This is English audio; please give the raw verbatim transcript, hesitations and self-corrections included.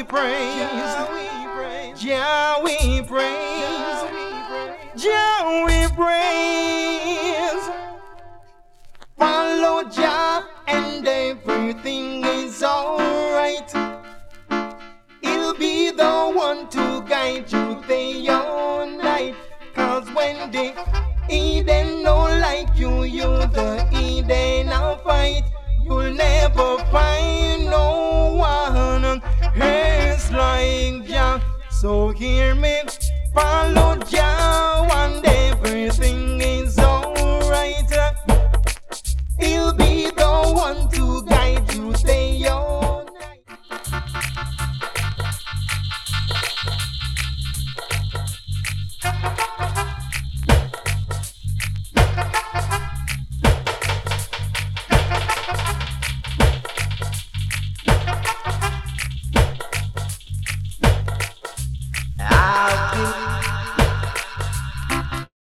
praise, Jah we praise, Jah we praise. Follow Jah and everything is alright. He'll be the one to guide you day or night. Cause when the Eden don't like you, you the Eden I'll fight. You'll never find